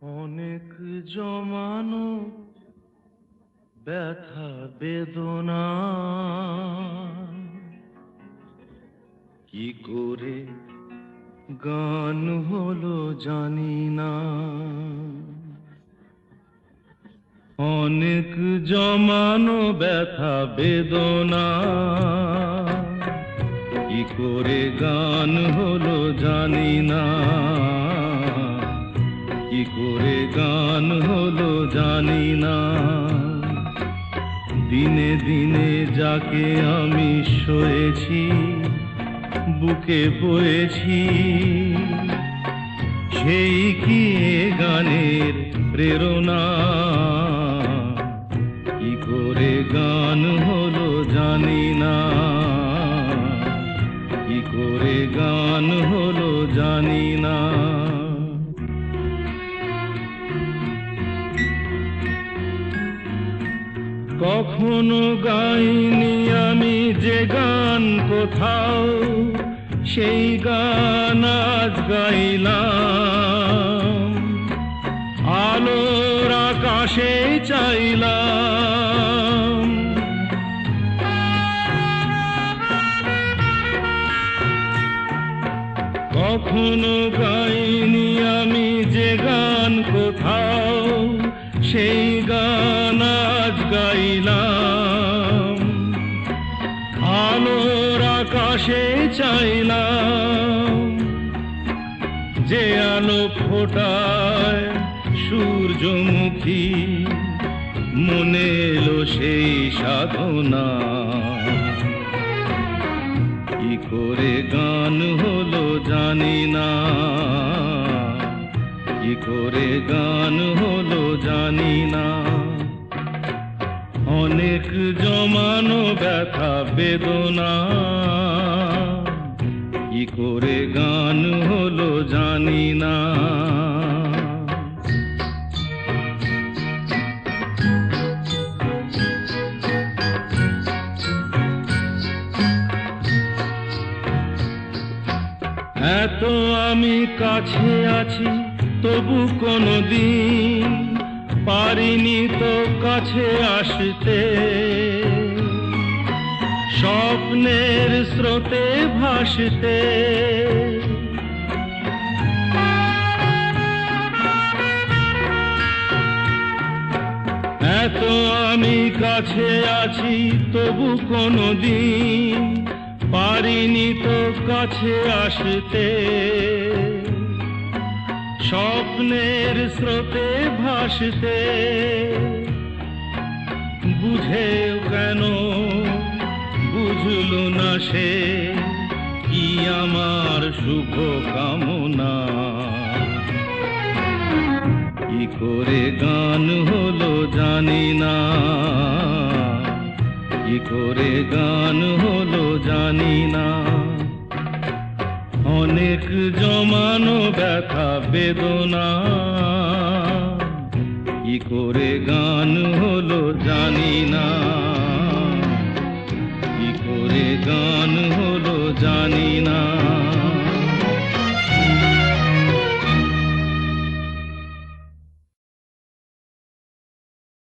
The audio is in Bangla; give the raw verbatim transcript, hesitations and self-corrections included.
অনেক জমানো ব্যথা বেদনা কি করে গান হলো জানি না। অনেক জমানো ব্যথা বেদনা কি করে গান হলো জানি না, কি করে গান হলো জানি না। দিনে দিনে যাকে আমি সয়েছি বুকে বয়েছি, সেই কি গানের প্রেরণা, কি করে গান হলো জানি না, কি করে গান হলো জানি না। কখনো গাইনি আমি যে গান কোথাও, সেই গান আজ গাইলাম। আলোর আকাশে চাইলাম, কখনো গাইনি আমি যে গান কোথাও, সেই গান আজ গাইলাম। আলোর আকাশে চাইলাম, যে আলো ফোটায় সূর্যমুখী, মনে এলো সেই সাধনা। কি করে গান হলো জানি না, কি করে গান হলো জানি না। অনেক জমানো ব্যথা বেদনা কি করে গান হলো জানি না। এত আমি কাছে আছি তবু কোনদিন পারিনি তো কাছে আসতে। স্বপ্নের স্রোতে ভাসতে, এত আমি কাছে আছি তবু কোনদিন পারিনি তো কাছে আসতে। স্বপ্নের স্রোতে ভাসতে, বুঝেও কেন বুঝলো না সে কি আমার শুভ কামনা। কি করে গান হলো জানি না, কি করে গান হলো জানি না। অনেক জমানো ব্যথা বেদনা কি করে গান হলো জানি না, কি করে গান হলো জানি